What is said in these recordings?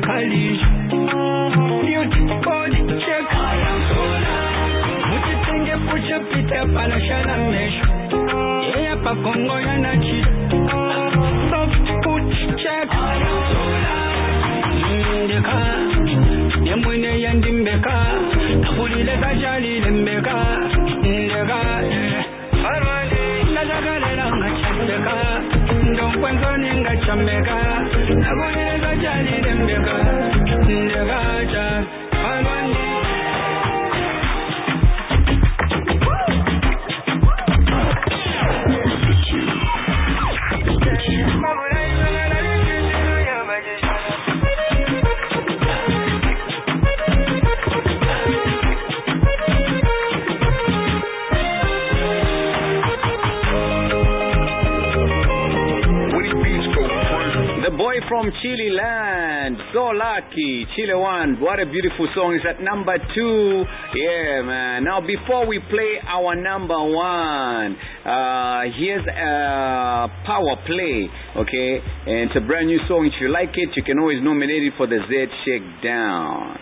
college. Youth body check. Mutitenge pucha pita pala shala mesh. Yeah, pa Congo ya na chit. Soft foot check. Ndeka, yamwine yandimbeka. Nakulile kajali lembeka. Ndeka, Nazagalera ngachambeka. Ndokwenzo ningachambeka. Nakulile kajali lembeka. Ndeka, cha, alwani. From Chile land, so lucky, Chile one. What a beautiful song. Is at number 2. Yeah, man. Now before we play our number 1, here's a power play, okay? And it's a brand new song. If you like it, you can always nominate it for the Z Shakedown.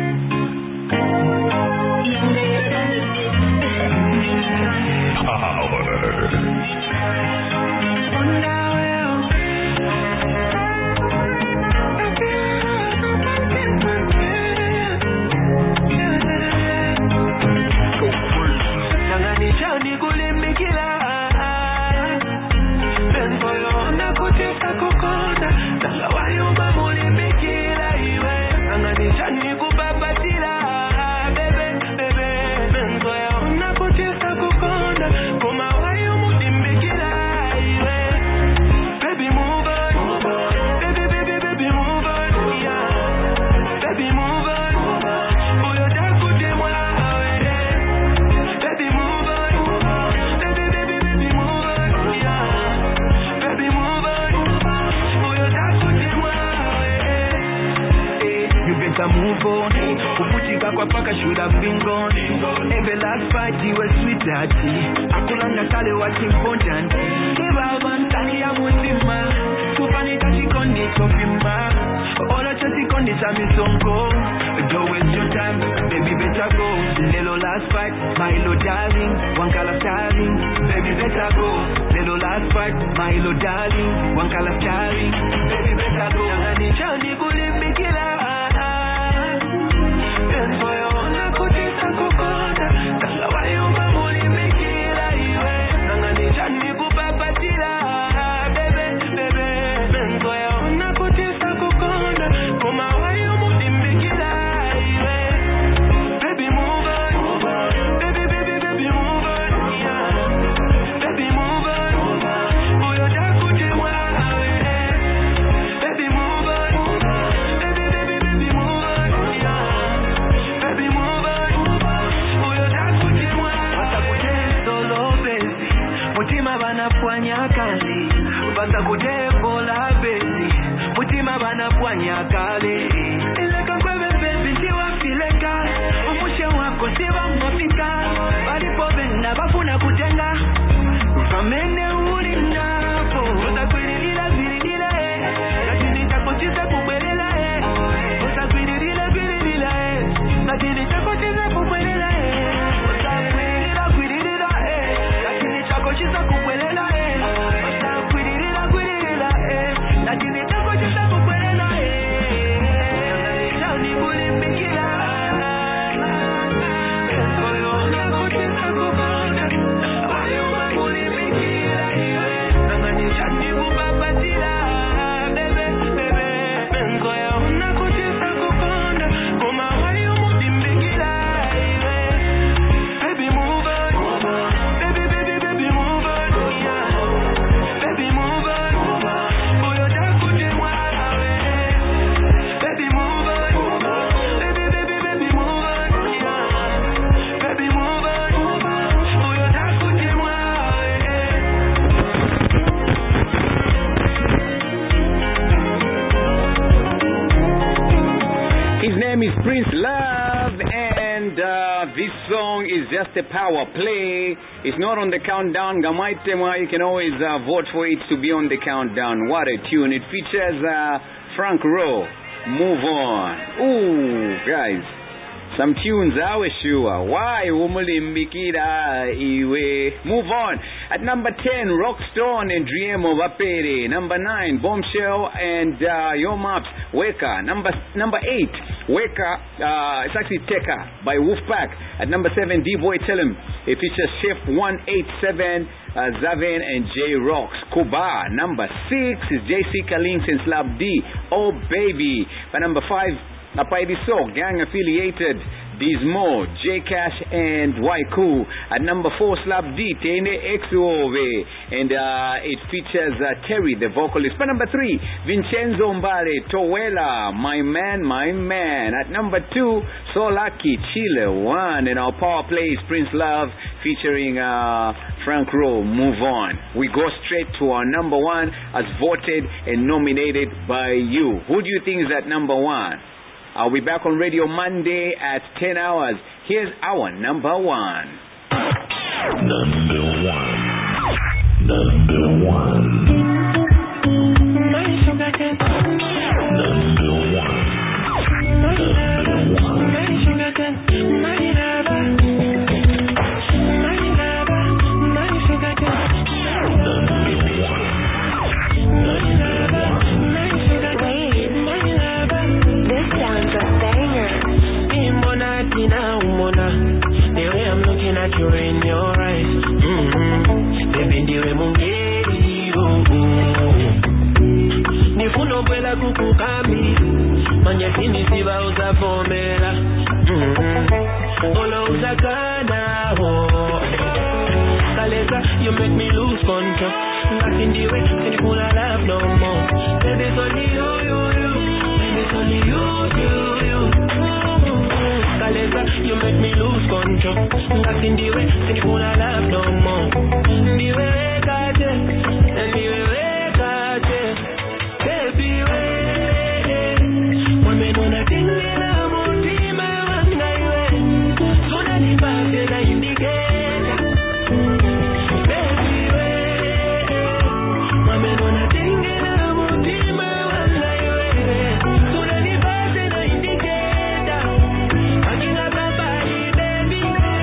Move on, kuputika kwa paka should have been gone. Every last fight you were sweet daddy. Akulanga kale what's important. Kibaban tani ya mutima. Kufani kachi kondi topima. Ola chasi kondi sami sonko. Don't waste your time, baby better go. Lelo last fight, my little darling. One color starring, baby better go. Lelo last fight, my little darling. One color starring, baby better go. Nangani chani kulimbikila. Bata kutepo la bezi mutima bana pwanya kale ileka kwa bebe siwa fileka umushe wako siwa mwafika balipo benda bafuna kutenga ukamene uli napo utakwililila vililila lakini takotiza kubwelela utakwililila vililila lakini takotiza kubwelela utakwililila kwililila lakini takotiza kubwelela Is Prince Love, and this song is just a power play. It's not on the countdown. Gamaitema, you can always vote for it to be on the countdown. What a tune. It features Frank Rowe. Move On. Ooh, guys. Some tunes I was sure. Why umulimbikira iwe? Move On. At number 10, Rockstone and Driemo Vapere. Number 9, Bombshell and Yo Maps, Weka. Number 8, Weka, it's actually Teka by Wolfpack. At number 7, D-Boy Tell Him. It features Chef 187, Zaven and J-Rocks. Kuba. Number 6 is JC Kalings and Slab D. Oh Baby. By number 5, Apaidi So, gang affiliated, Dismo, J Cash and Waiku. At number 4, Slab D, Tene Exuove, and it features Terry, the vocalist. By number 3, Vincenzo Mbale, Towela, My Man. At number 2, Solaki, Chile 1, and our power play is Prince Love featuring Frank Rowe, Move On. We go straight to our number 1 as voted and nominated by you. Who do you think is at number 1? I'll be back on radio Monday at 10 hours. Here's our number 1. Number 1. Number 1. Number You're in your eyes. Baby, ndiwe mungeri. Nifuno kwela kukukami. Manye sini siba uzavomela. Olo uzakana. Kalesa, you make me lose control. Nothing ndiwe, sini kuna love no more. Baby, it's only you. Baby, it's only you. Kalesa, you make me lose control. Nothing the way, and you wanna love no more. The way I did, and the way I did, baby, when me know nothing, I'm on team, I'm not way. So that if I feel I indicate, baby, when me know nothing, I'm on team, I'm not way. So that if I feel I indicate, I can have a body, baby.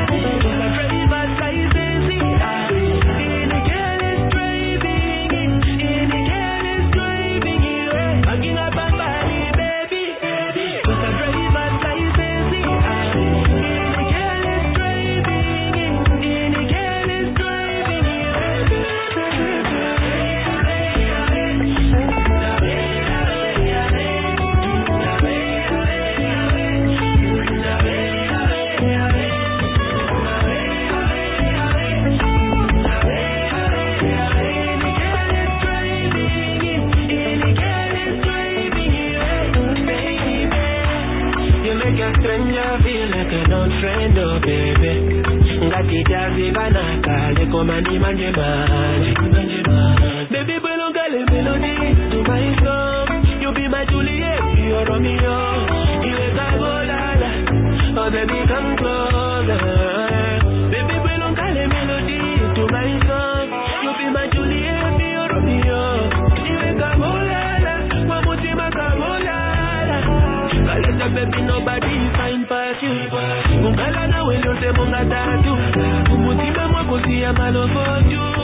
Friend, oh baby, ngati tazivanaka leko manje manje. Baby, boy, don't call it melody to my song. You be my Juliet, you're Romeo. You a Cabolala, oh baby, come closer. Baby, boy, don't call it melody to my song. You be my Juliet, you're Romeo. You a Cabolala, Mamutima Cabolala. Kaleta baby, nobody find past you. Mungala na wendo se munga tatu. Umutima mwako siya malo for you.